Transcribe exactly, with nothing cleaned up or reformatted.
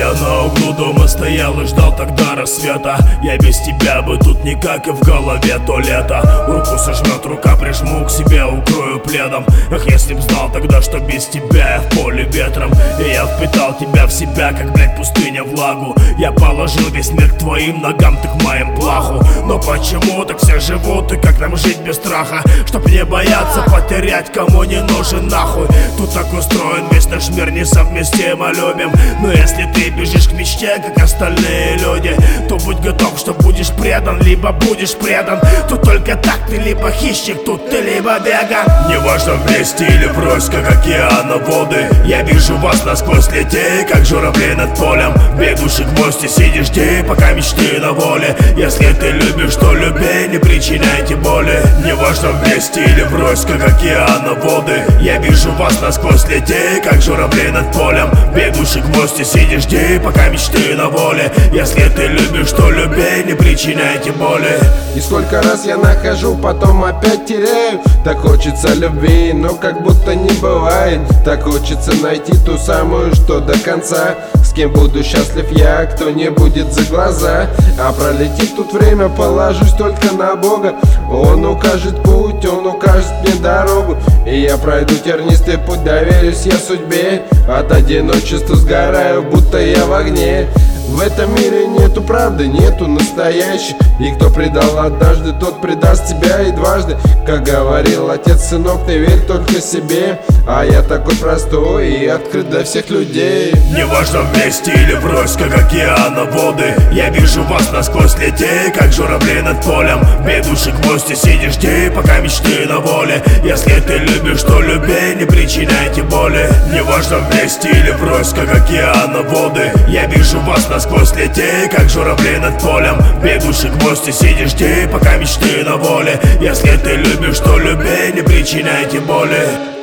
Я на углу дома стоял и ждал тогда рассвета. Я без тебя бы тут никак, и в голове то лето. Руку сожмет, рука прижму к себе, укрою пледом. Эх, если б знал тогда, что без тебя я в поле ветром. И я впитал тебя в себя, как, блядь, пустыня влагу. Я положил весь мир к твоим ногам, ты к моим плаху. Но почему так все живут, и как нам жить без страха? Чтоб не бояться потерять, кому не нужен нахуй. Тут так устроен весь наш мир, несовместимо любим. Но если ты бежишь к мечте, как остальные люди, то будь готов, что будешь предан, либо будешь предан. Тут только так, ты либо хищник, тут ты либо веган. Неважно, вместе или врозь, как океана воды. Я вижу вас насквозь летей, как журавли над полем. Бегущий гвоздь и сиди, жди, пока мечты на воле. Если ты любишь, то люби, не причиняйте боли. Неважно, вместе или врозь, как океана воды. Я вижу вас насквозь летей, как журавли над полем. Бегущий гвоздь и сиди, жди, пока мечты на воле. Если ты любишь, то люби, не причиняйте боли. И сколько раз я нахожу, потом опять теряю. Так хочется любви, но как будто не бывает. Так хочется найти ту самую, что до конца. С кем буду счастлив я, кто не будет за глаза. А пролетит тут время, положусь только на Бога. Он укажет путь, он укажет мне дорогу. И я пройду тернистый путь, доверюсь я судьбе. От одиночества сгораю, будто я в огне. В этом мире нету правды, нету настоящей. И кто предал однажды, тот предаст тебя и дважды. Как говорил отец: сынок, ты верь только себе. А я такой простой и открыт для всех людей. Неважно, вместе или врозь, как океана воды. Я вижу вас насквозь летей, как журавли над полем. Бегущий гвоздь и сиди, жди, пока мечты на воле. Если ты любишь, то люби, не причиняйте боли. Неважно, вместе или врозь, как океана воды. Я вижу вас насквозь летей, как журавли над полем. Бегущий гвоздь и сиди, жди, пока мечты на воле. Если ты любишь, то люби, не причиняйте боли.